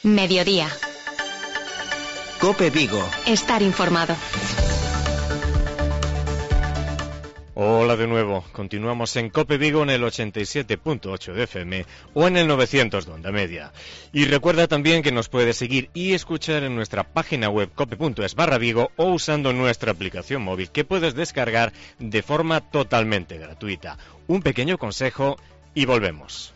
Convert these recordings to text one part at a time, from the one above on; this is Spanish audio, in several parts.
Mediodía. COPE Vigo. Estar informado. Hola de nuevo, continuamos en COPE Vigo en el 87.8 de FM o en el 900 de onda media. Y recuerda también que nos puedes seguir y escuchar en nuestra página web cope.es/Vigo o usando nuestra aplicación móvil que puedes descargar de forma totalmente gratuita. Un pequeño consejo y volvemos.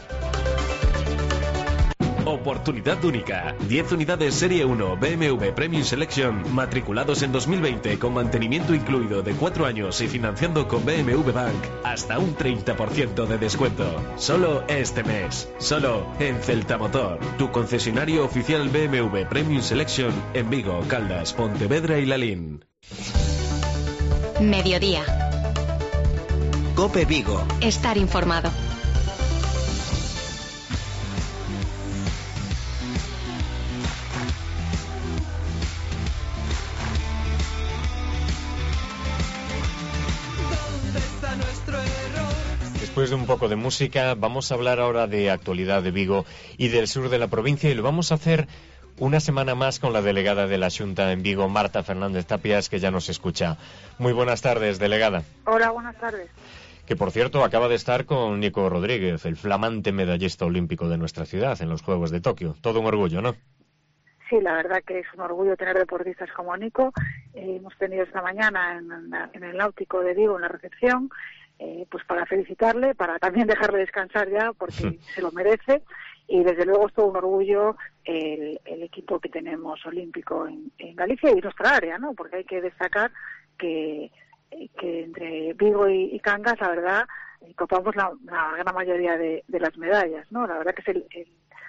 Oportunidad única. 10 unidades Serie 1 BMW Premium Selection matriculados en 2020 con mantenimiento incluido de 4 años y financiando con BMW Bank hasta un 30% de descuento. Solo este mes. Solo en Celta Motor, tu concesionario oficial BMW Premium Selection en Vigo, Caldas, Pontevedra y Lalín. Mediodía. COPE Vigo. Estar informado. Después de un poco de música, vamos a hablar ahora de actualidad de Vigo y del sur de la provincia, y lo vamos a hacer una semana más con la delegada de la Xunta en Vigo, Marta Fernández Tapias, que ya nos escucha. Muy buenas tardes, delegada. Hola, buenas tardes. Que, por cierto, acaba de estar con Nico Rodríguez, el flamante medallista olímpico de nuestra ciudad en los Juegos de Tokio. Todo un orgullo, ¿no? Sí, la verdad que es un orgullo tener deportistas como Nico. Hemos tenido esta mañana en el Náutico de Vigo, en la recepción, pues para felicitarle, para también dejarle descansar ya, porque se lo merece. Y desde luego es todo un orgullo el equipo que tenemos olímpico en Galicia y nuestra área, ¿no? Porque hay que destacar que entre Vigo y Cangas, la verdad, copamos la gran mayoría de las medallas, ¿no? La verdad que es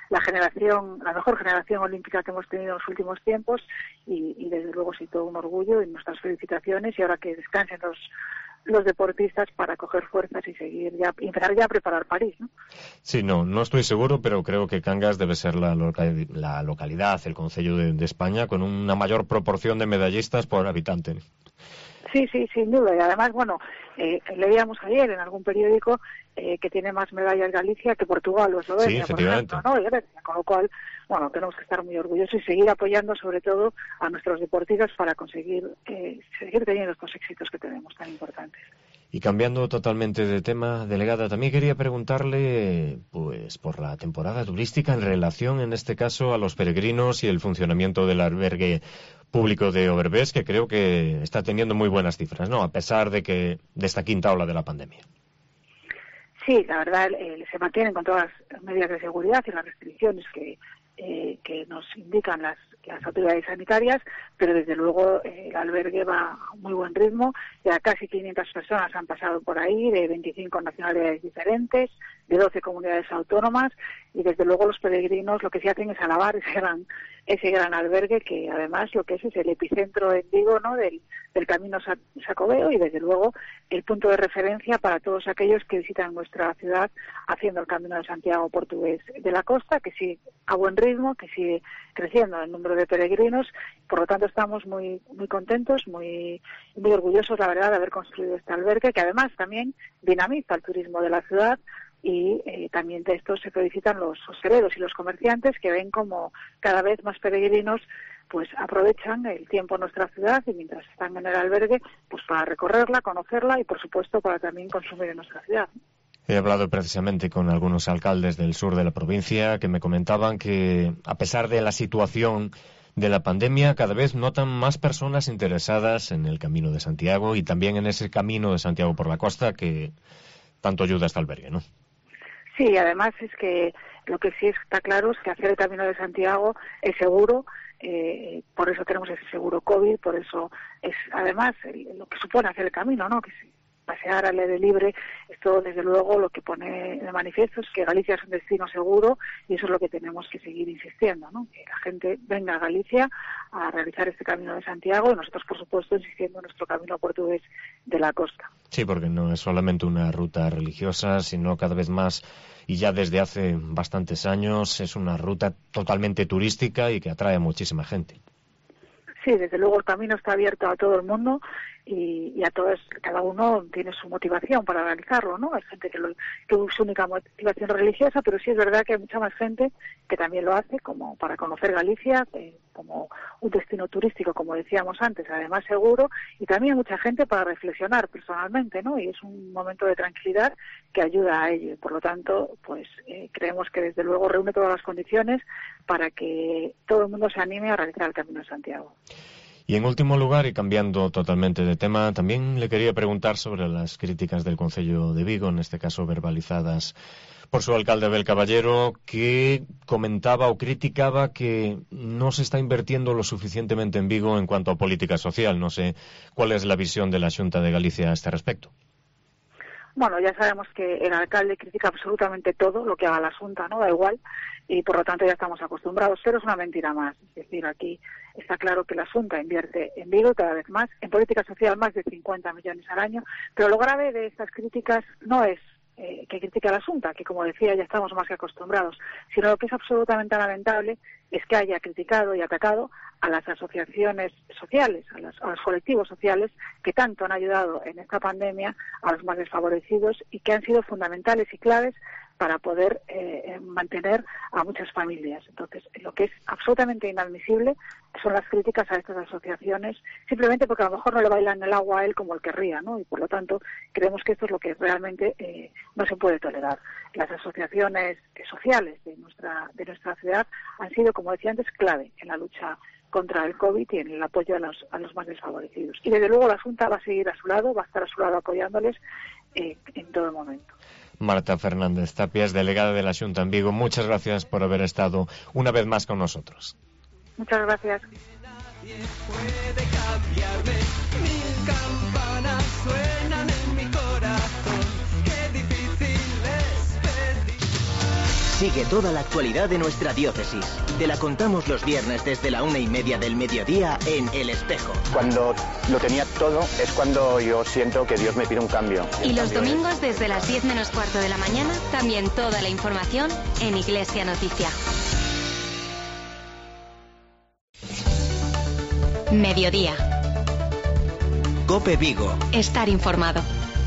la mejor generación olímpica que hemos tenido en los últimos tiempos y desde luego sí, todo un orgullo y nuestras felicitaciones, y ahora que descansen los deportistas para coger fuerzas y seguir ya, y empezar ya a preparar París, ¿no? Sí, no estoy seguro, pero creo que Cangas debe ser la localidad, el concello de España con una mayor proporción de medallistas por habitante. Sí, sin duda. Y además, bueno, leíamos ayer en algún periódico que tiene más medallas Galicia que Portugal o Eslovenia, sí, efectivamente, por ejemplo, ¿no? Y Grecia, con lo cual, bueno, tenemos que estar muy orgullosos y seguir apoyando sobre todo a nuestros deportistas para conseguir seguir teniendo estos éxitos que tenemos tan importantes. Y cambiando totalmente de tema, delegada, también quería preguntarle pues por la temporada turística en relación, en este caso, a los peregrinos y el funcionamiento del albergue público de Oberbés, que creo que está teniendo muy buenas cifras, ¿no? A pesar de esta quinta ola de la pandemia. Sí, la verdad, se mantienen con todas las medidas de seguridad y las restricciones que nos indican las autoridades sanitarias, pero desde luego el albergue va a muy buen ritmo. Ya casi 500 personas han pasado por ahí, de 25 nacionalidades diferentes, de 12 comunidades autónomas, y desde luego los peregrinos lo que sí hacen es alabar ese gran albergue, que además lo que es el epicentro en Vigo, ¿no?, del Camino Xacobeo, y desde luego el punto de referencia para todos aquellos que visitan nuestra ciudad haciendo el Camino de Santiago portugués de la costa, que sigue a buen ritmo, que sigue creciendo el número de peregrinos. Por lo tanto, estamos muy contentos, muy orgullosos, la verdad, de haber construido este albergue, que además también dinamiza el turismo de la ciudad. Y también de esto se felicitan los hosteleros y los comerciantes, que ven como cada vez más peregrinos pues aprovechan el tiempo en nuestra ciudad y mientras están en el albergue pues para recorrerla, conocerla y por supuesto para también consumir en nuestra ciudad. He hablado precisamente con algunos alcaldes del sur de la provincia que me comentaban que a pesar de la situación de la pandemia, cada vez notan más personas interesadas en el Camino de Santiago y también en ese Camino de Santiago por la costa que tanto ayuda a este albergue, ¿no? Sí, además es que lo que sí está claro es que hacer el Camino de Santiago es seguro, por eso tenemos ese seguro COVID, por eso es además lo que supone hacer el camino, ¿no? Que pasear al aire libre, esto desde luego lo que pone de manifiesto es que Galicia es un destino seguro y eso es lo que tenemos que seguir insistiendo, ¿no? Que la gente venga a Galicia a realizar este Camino de Santiago y nosotros, por supuesto, insistiendo en nuestro camino portugués de la costa. Sí, porque no es solamente una ruta religiosa, sino cada vez más, y ya desde hace bastantes años, es una ruta totalmente turística y que atrae a muchísima gente. Sí, desde luego el camino está abierto a todo el mundo. y a todos, cada uno tiene su motivación para realizarlo, ¿no? Hay gente que su única motivación religiosa, pero sí es verdad que hay mucha más gente que también lo hace como para conocer Galicia, como un destino turístico, como decíamos antes, además seguro, y también hay mucha gente para reflexionar personalmente, ¿no? Y es un momento de tranquilidad que ayuda a ello. Por lo tanto, pues creemos que desde luego reúne todas las condiciones para que todo el mundo se anime a realizar el Camino de Santiago. Y en último lugar, y cambiando totalmente de tema, también le quería preguntar sobre las críticas del Concello de Vigo, en este caso verbalizadas por su alcalde Abel Caballero, que comentaba o criticaba que no se está invirtiendo lo suficientemente en Vigo en cuanto a política social. No sé cuál es la visión de la Xunta de Galicia a este respecto. Bueno, ya sabemos que el alcalde critica absolutamente todo lo que haga la Xunta, ¿no? Da igual, y por lo tanto ya estamos acostumbrados, pero es una mentira más. Es decir, aquí está claro que la Xunta invierte en Vigo cada vez más, en política social más de 50 millones al año, pero lo grave de estas críticas no es que critica a la Xunta, que como decía ya estamos más que acostumbrados, sino lo que es absolutamente lamentable es que haya criticado y atacado a las asociaciones sociales, a los colectivos sociales que tanto han ayudado en esta pandemia a los más desfavorecidos y que han sido fundamentales y claves para poder mantener a muchas familias. Entonces, lo que es absolutamente inadmisible son las críticas a estas asociaciones, simplemente porque a lo mejor no le bailan el agua a él como él querría, ¿no? Y por lo tanto, creemos que esto es lo que realmente no se puede tolerar. Las asociaciones sociales de nuestra ciudad han sido, como decía antes, clave en la lucha contra el COVID y en el apoyo a los más desfavorecidos. Y desde luego la Xunta va a seguir a su lado, va a estar a su lado apoyándoles en todo momento. Marta Fernández Tapias, delegada de la Xunta en Vigo, muchas gracias por haber estado una vez más con nosotros. Muchas gracias. Sigue toda la actualidad de nuestra diócesis. Te la contamos los viernes desde la 1:30 del mediodía en El Espejo. Cuando lo tenía todo es cuando yo siento que Dios me pide un cambio. Y los domingos desde las 10 menos cuarto de la mañana, también toda la información en Iglesia Noticia. Mediodía. COPE Vigo. Estar informado.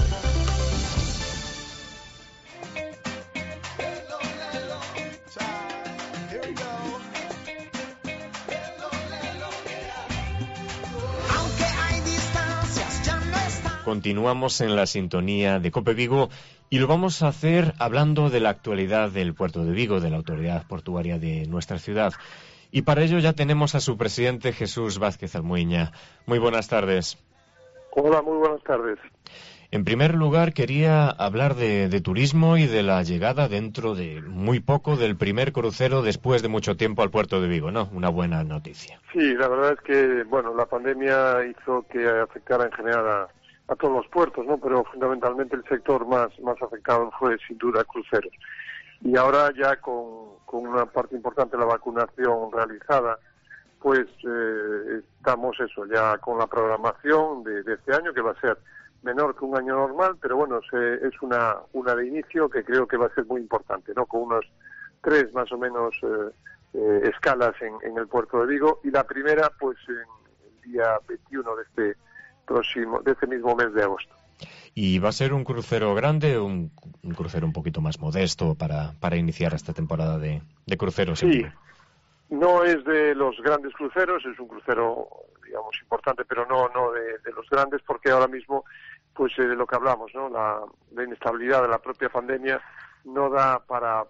Continuamos en la sintonía de COPE Vigo y lo vamos a hacer hablando de la actualidad del puerto de Vigo, de la autoridad portuaria de nuestra ciudad. Y para ello ya tenemos a su presidente Jesús Vázquez Almuiña. Muy buenas tardes. Hola, muy buenas tardes. En primer lugar, quería hablar de turismo y de la llegada dentro de muy poco del primer crucero después de mucho tiempo al puerto de Vigo, ¿no? Una buena noticia. Sí, la verdad es que, bueno, la pandemia hizo que afectara en general a todos los puertos, ¿no? Pero fundamentalmente el sector más afectado fue sin duda cruceros. Y ahora ya con una parte importante de la vacunación realizada, pues estamos ya con la programación de este año, que va a ser menor que un año normal, pero bueno, es una de inicio que creo que va a ser muy importante, ¿no? Con unos 3 más o menos escalas en el puerto de Vigo, y la primera pues en el día 21 de este mismo mes de agosto. ¿Y va a ser un crucero grande o un crucero un poquito más modesto para iniciar esta temporada de cruceros? Sí, no es de los grandes cruceros, es un crucero, digamos, importante, pero no de los grandes, porque ahora mismo, pues de lo que hablamos, ¿no? La inestabilidad de la propia pandemia no da para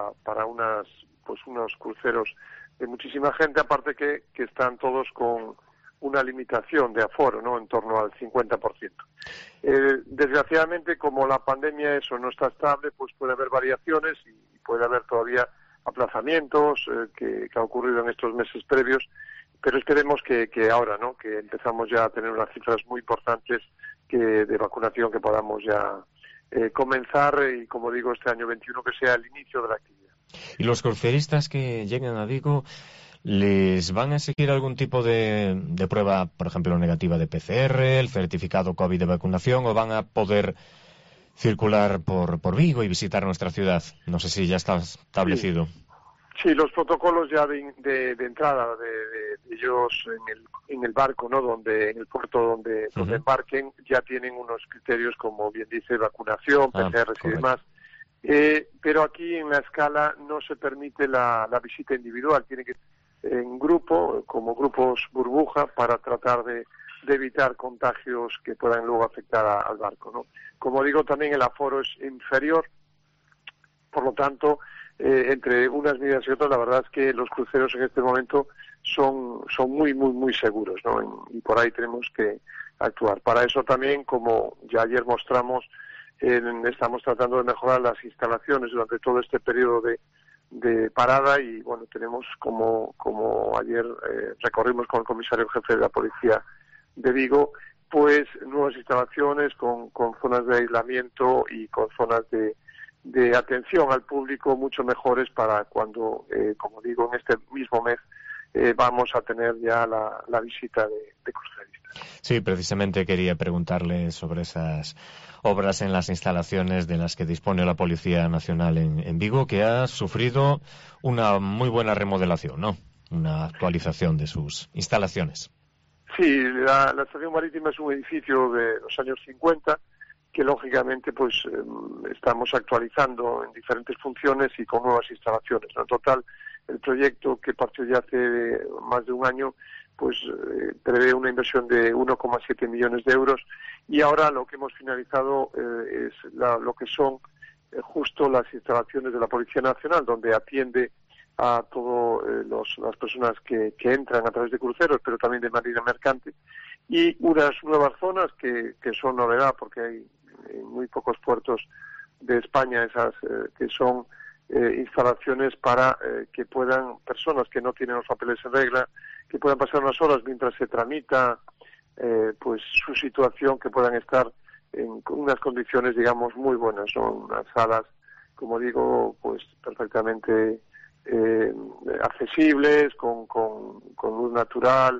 unos cruceros de muchísima gente, aparte que están todos con una limitación de aforo, ¿no? En torno al 50%. Desgraciadamente, como la pandemia eso no está estable, pues puede haber variaciones y puede haber todavía aplazamientos que ha ocurrido en estos meses previos, pero esperemos que ahora, ¿no? Que empezamos ya a tener unas cifras muy importantes de vacunación, que podamos ya comenzar, y como digo, este año 21 que sea el inicio de la actividad. ¿Y los cruceristas que lleguen a Vigo les van a exigir algún tipo de prueba, por ejemplo, negativa de PCR, el certificado COVID de vacunación, o van a poder circular por Vigo y visitar nuestra ciudad? No sé si ya está establecido. Sí, los protocolos ya de entrada de ellos en el barco, ¿no? En el puerto donde embarquen, ya tienen unos criterios, como bien dice, vacunación, PCR y demás. Pero aquí en la escala no se permite la visita individual, tiene que en grupo, como grupos burbuja, para tratar de evitar contagios que puedan luego afectar al barco, ¿no? Como digo, también el aforo es inferior, por lo tanto, entre unas medidas y otras, la verdad es que los cruceros en este momento son muy seguros, ¿no? Y por ahí tenemos que actuar. Para eso también, como ya ayer mostramos, estamos tratando de mejorar las instalaciones durante todo este periodo de parada y, bueno, tenemos como ayer recorrimos con el comisario jefe de la Policía de Vigo, pues nuevas instalaciones con zonas de aislamiento y con zonas de atención al público mucho mejores para cuando, como digo, en este mismo mes vamos a tener ya la visita de cruceristas. Sí, precisamente quería preguntarle sobre esas obras en las instalaciones de las que dispone la Policía Nacional en Vigo, que ha sufrido una muy buena remodelación, ¿no? Una actualización de sus instalaciones. Sí, la estación marítima es un edificio de los años 50 que lógicamente pues estamos actualizando en diferentes funciones y con nuevas instalaciones, ¿no? En total, el proyecto que partió ya hace más de un año pues prevé una inversión de 1,7 millones de euros y ahora lo que hemos finalizado es lo que son justo las instalaciones de la Policía Nacional, donde atiende a todas las personas que entran a través de cruceros, pero también de marina mercante, y unas nuevas zonas que son novedad, porque hay en muy pocos puertos de España esas que son instalaciones para que puedan personas que no tienen los papeles en regla, que puedan pasar unas horas mientras se tramita pues su situación, que puedan estar en unas condiciones, digamos, muy buenas. Son unas salas, como digo, pues perfectamente accesibles, con luz natural,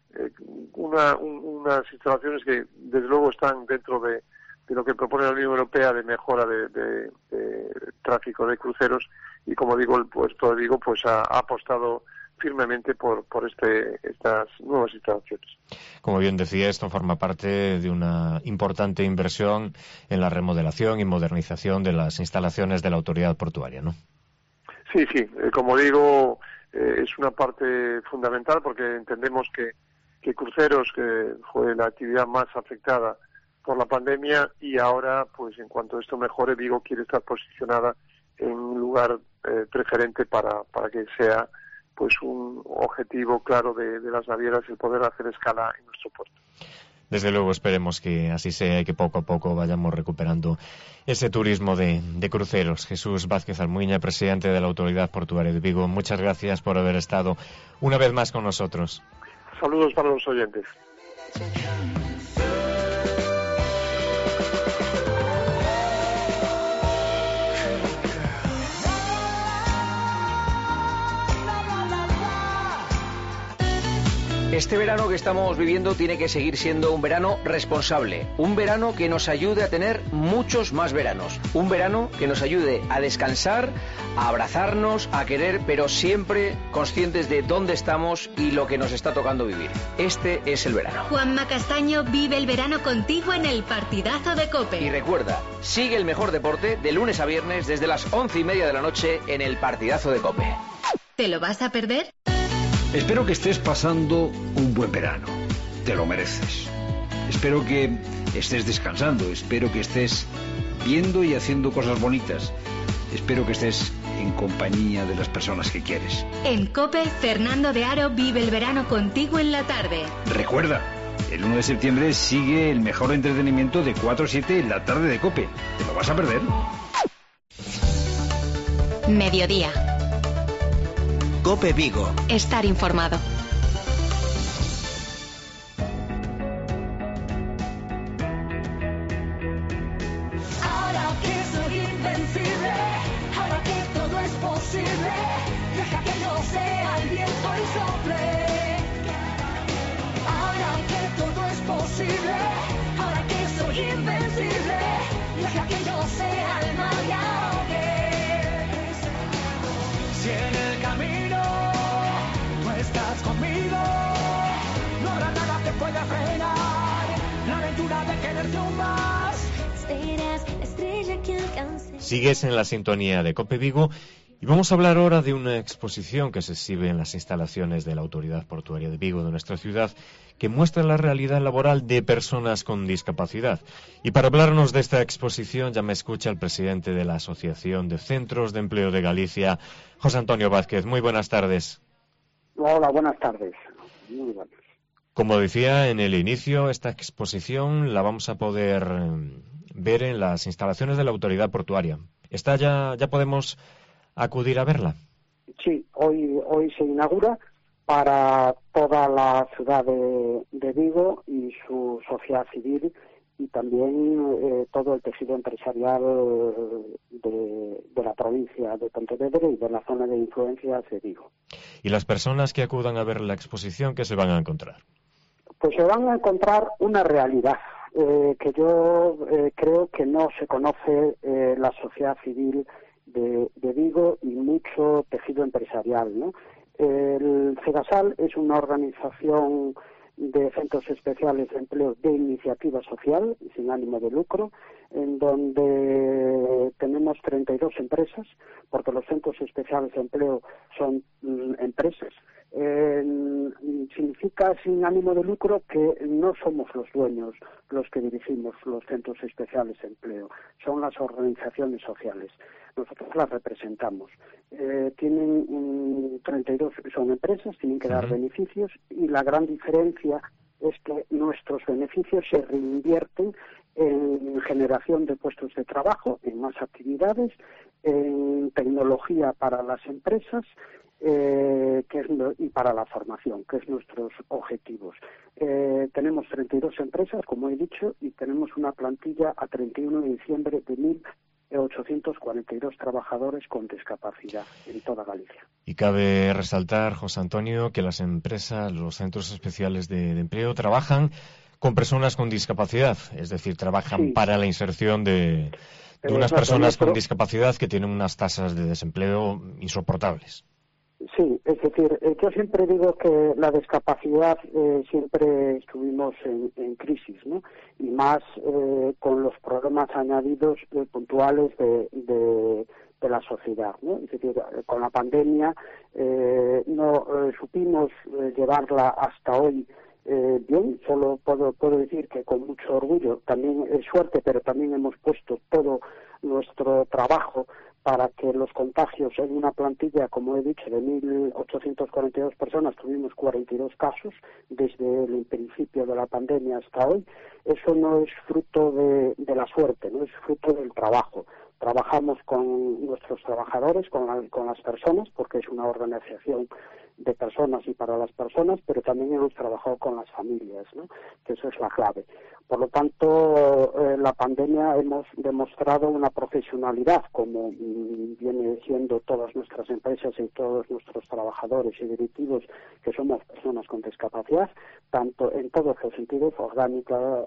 unas instalaciones que desde luego están dentro de lo que propone la Unión Europea de mejora de tráfico de cruceros, y como digo, el puerto de Vigo pues ha apostado firmemente por estas nuevas instalaciones. Como bien decía, esto forma parte de una importante inversión en la remodelación y modernización de las instalaciones de la autoridad portuaria, ¿no? Sí, como digo, es una parte fundamental, porque entendemos que cruceros, que fue la actividad más afectada por la pandemia, y ahora, pues en cuanto esto mejore, Vigo quiere estar posicionada en un lugar preferente para que sea pues un objetivo claro de las navieras el poder hacer escala en nuestro puerto. Desde luego esperemos que así sea y que poco a poco vayamos recuperando ese turismo de cruceros. Jesús Vázquez Almuiña, presidente de la Autoridad Portuaria de Vigo, muchas gracias por haber estado una vez más con nosotros. Saludos para los oyentes. Este verano que estamos viviendo tiene que seguir siendo un verano responsable, un verano que nos ayude a tener muchos más veranos, un verano que nos ayude a descansar, a abrazarnos, a querer, pero siempre conscientes de dónde estamos y lo que nos está tocando vivir. Este es el verano. Juanma Castaño vive el verano contigo en el Partidazo de COPE. Y recuerda, sigue el mejor deporte de lunes a viernes desde las 11:30 de la noche en el Partidazo de COPE. ¿Te lo vas a perder? Espero que estés pasando un buen verano. Te lo mereces. Espero que estés descansando. Espero que estés viendo y haciendo cosas bonitas. Espero que estés en compañía de las personas que quieres. En COPE, Fernando de Aro vive el verano contigo en la tarde. Recuerda, el 1 de septiembre sigue el mejor entretenimiento de 4 a 7 en la tarde de COPE. ¿Te lo vas a perder? Mediodía. COPE Vigo. Estar informado. Ahora que soy invencible, ahora que todo es posible, deja que yo sea el viento y sople. Ahora que todo es posible, ahora que soy invencible, deja que yo sea el mar y ahogue. Si en el Sigues en la sintonía de COPE Vigo y vamos a hablar ahora de una exposición que se exhibe en las instalaciones de la Autoridad Portuaria de Vigo, de nuestra ciudad, que muestra la realidad laboral de personas con discapacidad. Y para hablarnos de esta exposición ya me escucha el presidente de la Asociación de Centros de Empleo de Galicia, José Antonio Vázquez. Muy buenas tardes. Hola, buenas tardes. Muy buenas. Como decía en el inicio, esta exposición la vamos a poder ver en las instalaciones de la Autoridad Portuaria. ¿Esta ya podemos acudir a verla? Sí, hoy se inaugura para toda la ciudad de Vigo y su sociedad civil y también todo el tejido empresarial de la provincia de Pontevedra y de la zona de influencia de Vigo. ¿Y las personas que acudan a ver la exposición, qué se van a encontrar? Pues se van a encontrar una realidad que yo creo que no se conoce la sociedad civil de Vigo y mucho tejido empresarial, ¿no? El CEGASAL es una organización de centros especiales de empleo de iniciativa social y sin ánimo de lucro, en donde tenemos 32 empresas, porque los centros especiales de empleo son empresas. Significa sin ánimo de lucro que no somos los dueños los que dirigimos los centros especiales de empleo, son las organizaciones sociales. Nosotros las representamos. Tienen 32, son empresas, tienen que dar beneficios y la gran diferencia es que nuestros beneficios se reinvierten en generación de puestos de trabajo, en más actividades, en tecnología para las empresas y para la formación, que es nuestros objetivos. Tenemos 32 empresas, como he dicho, y tenemos una plantilla a 31 de diciembre de 1.842 trabajadores con discapacidad en toda Galicia. Y cabe resaltar, José Antonio, que las empresas, los centros especiales de empleo, trabajan con personas con discapacidad, es decir, trabajan para la inserción de unas personas con discapacidad que tienen unas tasas de desempleo insoportables. Sí, es decir, yo siempre digo que la discapacidad siempre estuvimos en crisis, ¿no? Y más con los problemas añadidos puntuales de la sociedad, ¿no? Es decir, con la pandemia no supimos llevarla hasta hoy bien, solo puedo decir que con mucho orgullo, también es suerte, pero también hemos puesto todo nuestro trabajo para que los contagios en una plantilla, como he dicho, de 1.842 personas, tuvimos 42 casos desde el principio de la pandemia hasta hoy. Eso no es fruto de la suerte, no es fruto del trabajo. Trabajamos con nuestros trabajadores, con las personas, porque es una organización de personas y para las personas, pero también hemos trabajado con las familias, ¿no? Que eso es la clave. Por lo tanto, la pandemia hemos demostrado una profesionalidad, como viene siendo todas nuestras empresas y todos nuestros trabajadores y directivos, que somos personas con discapacidad, tanto en todos los sentidos, orgánica,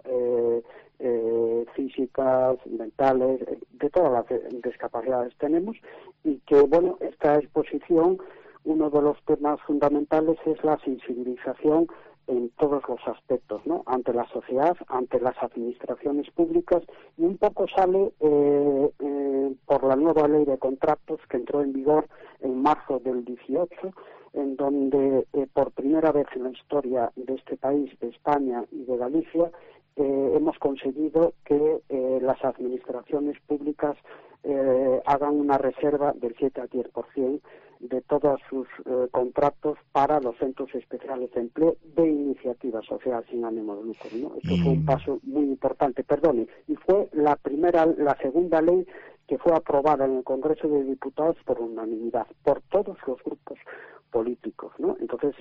físicas, mentales, de todas las discapacidades tenemos, y que, bueno, esta exposición, uno de los temas fundamentales es la sensibilización en todos los aspectos, ¿no? Ante la sociedad, ante las administraciones públicas, y un poco sale por la nueva ley de contratos que entró en vigor en marzo del 18, en donde por primera vez en la historia de este país, de España y de Galicia, hemos conseguido que las administraciones públicas hagan una reserva del 7 al 10% de todos sus contratos para los centros especiales de empleo de iniciativa social sin ánimo de lucro, ¿no? Esto fue un paso muy importante, y fue la segunda ley que fue aprobada en el Congreso de Diputados por unanimidad, por todos los grupos políticos, ¿no? Entonces,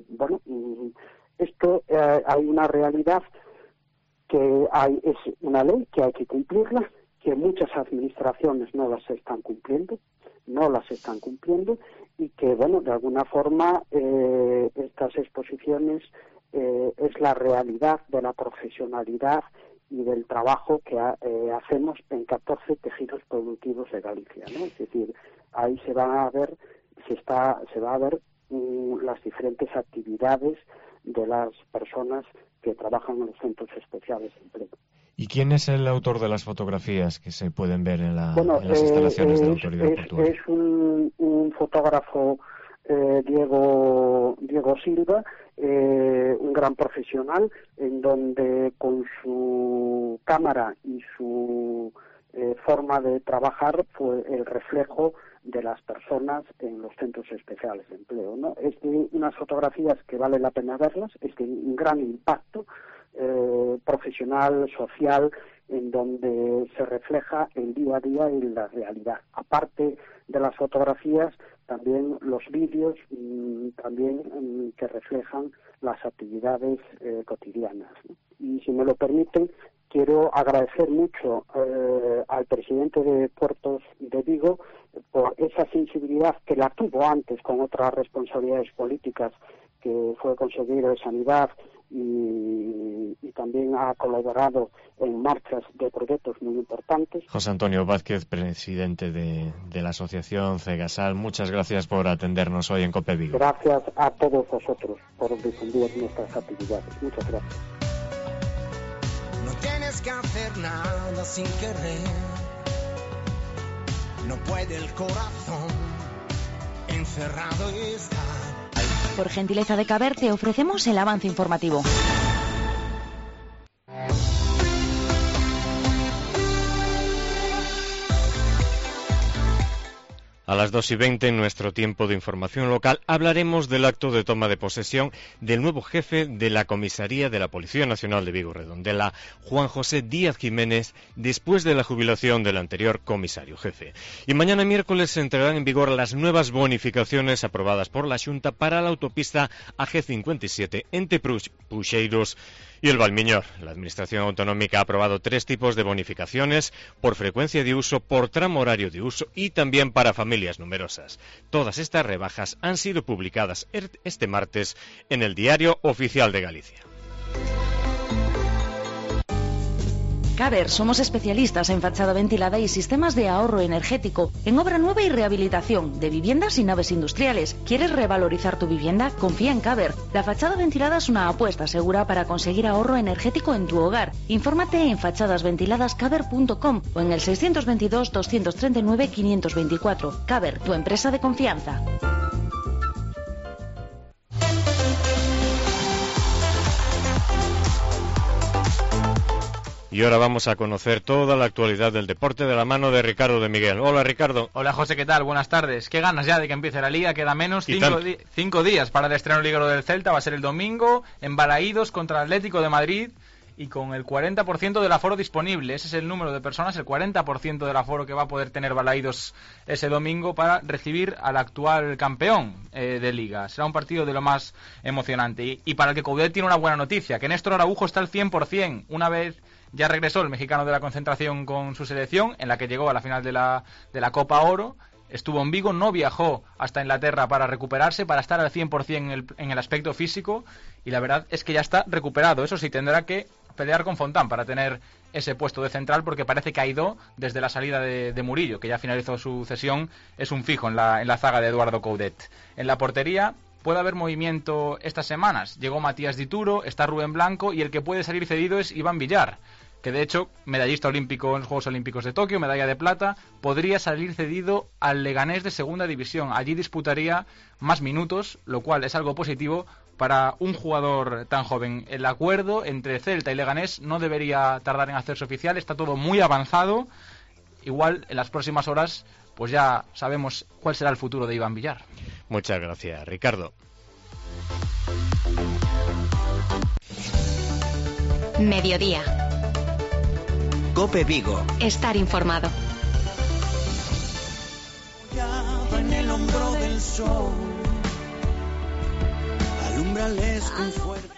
esto hay una realidad que es una ley que hay que cumplirla, que muchas administraciones no las están cumpliendo, y que, bueno, de alguna forma estas exposiciones es la realidad de la profesionalidad y del trabajo que hacemos en 14 tejidos productivos de Galicia, ¿no? Es decir, ahí se va a ver las diferentes actividades de las personas que trabajan en los centros especiales de empleo. ¿Y quién es el autor de las fotografías que se pueden ver en las instalaciones de la autoridad portuaria? Es un fotógrafo, Diego Silva, un gran profesional, en donde con su cámara y su forma de trabajar fue el reflejo de las personas en los centros especiales de empleo, ¿no? Es de unas fotografías que vale la pena verlas, es de un gran impacto profesional, social, en donde se refleja el día a día y la realidad. Aparte de las fotografías, también los vídeos, también que reflejan las actividades cotidianas, ¿no? Y si me lo permiten, quiero agradecer mucho al presidente de Puertos de Vigo por esa sensibilidad que la tuvo antes con otras responsabilidades políticas, que fue consejero de Sanidad y también ha colaborado en marchas de proyectos muy importantes. José Antonio Vázquez, presidente de la asociación Cegasal, muchas gracias por atendernos hoy en COPE Vigo. Gracias a todos vosotros por difundir nuestras actividades. Muchas gracias. No tienes que hacer nada sin querer. No puede el corazón encerrado estar. Por gentileza de Caber te ofrecemos el avance informativo. A las 2:20 en nuestro tiempo de información local hablaremos del acto de toma de posesión del nuevo jefe de la comisaría de la Policía Nacional de Vigo Redondela, Juan José Díaz Jiménez, después de la jubilación del anterior comisario jefe. Y mañana miércoles se entrarán en vigor las nuevas bonificaciones aprobadas por la Xunta para la autopista AG57 entre Puxeiros y el Valmiñor. La Administración Autonómica ha aprobado 3 tipos de bonificaciones: por frecuencia de uso, por tramo horario de uso y también para familias numerosas. Todas estas rebajas han sido publicadas este martes en el Diario Oficial de Galicia. Caber, somos especialistas en fachada ventilada y sistemas de ahorro energético, en obra nueva y rehabilitación de viviendas y naves industriales. ¿Quieres revalorizar tu vivienda? Confía en Caber. La fachada ventilada es una apuesta segura para conseguir ahorro energético en tu hogar. Infórmate en fachadasventiladascaber.com o en el 622 239 524. Caber, tu empresa de confianza. Y ahora vamos a conocer toda la actualidad del deporte de la mano de Ricardo de Miguel. Hola, Ricardo. Hola, José, ¿qué tal? Buenas tardes. Qué ganas ya de que empiece la Liga, queda menos 5 días para el estreno liguero del Celta. Va a ser el domingo en Balaídos contra el Atlético de Madrid y con el 40% del aforo disponible. Ese es el número de personas, el 40% del aforo que va a poder tener Balaídos ese domingo para recibir al actual campeón de Liga. Será un partido de lo más emocionante. Y para el que Coudet tiene una buena noticia, que Néstor Araujo está al 100%, una vez ya regresó el mexicano de la concentración con su selección, en la que llegó a la final de la Copa Oro. Estuvo en Vigo, no viajó hasta Inglaterra para recuperarse, para estar al 100% en el aspecto físico, y la verdad es que ya está recuperado. Eso sí, tendrá que pelear con Fontán para tener ese puesto de central, porque parece que Aidó, desde la salida de Murillo, que ya finalizó su cesión, es un fijo en la zaga de Eduardo Coudet. En la portería puede haber movimiento estas semanas. Llegó Matías Dituro, está Rubén Blanco, y el que puede salir cedido es Iván Villar, que de hecho, medallista olímpico en los Juegos Olímpicos de Tokio, medalla de plata, podría salir cedido al Leganés de Segunda División. Allí disputaría más minutos, lo cual es algo positivo para un jugador tan joven. El acuerdo entre Celta y Leganés no debería tardar en hacerse oficial, está todo muy avanzado. Igual en las próximas horas pues ya sabemos cuál será el futuro de Iván Villar. Muchas gracias, Ricardo. Mediodía. COPE Vigo. Estar informado. En el hombro del sol, alúmbrales con fuerza.